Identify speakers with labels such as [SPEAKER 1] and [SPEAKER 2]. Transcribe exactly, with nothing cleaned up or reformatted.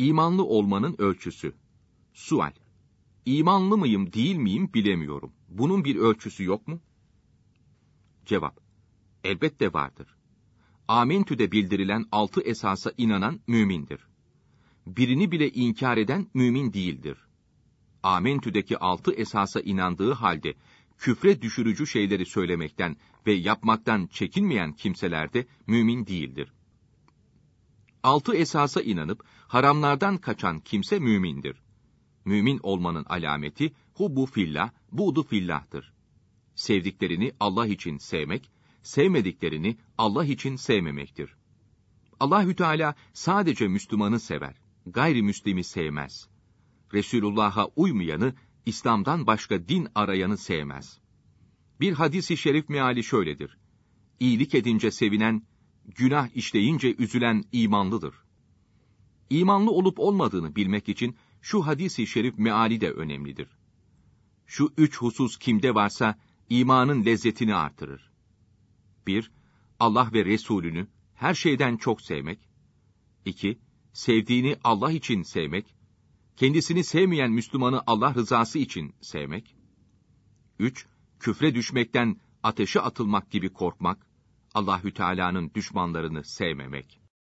[SPEAKER 1] İmanlı olmanın ölçüsü. Sual: İmanlı mıyım, değil miyim bilemiyorum. Bunun bir ölçüsü yok mu? Cevap: Elbette vardır. Amentü'de bildirilen altı esasa inanan mümindir. Birini bile inkar eden mümin değildir. Amentü'deki altı esasa inandığı halde küfre düşürücü şeyleri söylemekten ve yapmaktan çekinmeyen kimseler de mümin değildir. Altı esasa inanıp haramlardan kaçan kimse mümindir. Mümin olmanın alameti hubbu fillah, buğdu fillah'tır. Sevdiklerini Allah için sevmek, sevmediklerini Allah için sevmemektir. Allahü Teala sadece Müslümanı sever, gayrimüslimi sevmez. Resulullah'a uymayanı, İslam'dan başka din arayanı sevmez. Bir hadis-i şerif meali şöyledir: İyilik edince sevinen, günah işleyince üzülen imanlıdır. İmanlı olup olmadığını bilmek için şu hadis-i şerif meali de önemlidir. Şu üç husus kimde varsa imanın lezzetini artırır. bir Allah ve Resulünü her şeyden çok sevmek. iki Sevdiğini Allah için sevmek. Kendisini sevmeyen Müslümanı Allah rızası için sevmek. üç Küfre düşmekten ateşe atılmak gibi korkmak. Allahü Teala'nın düşmanlarını sevmemek.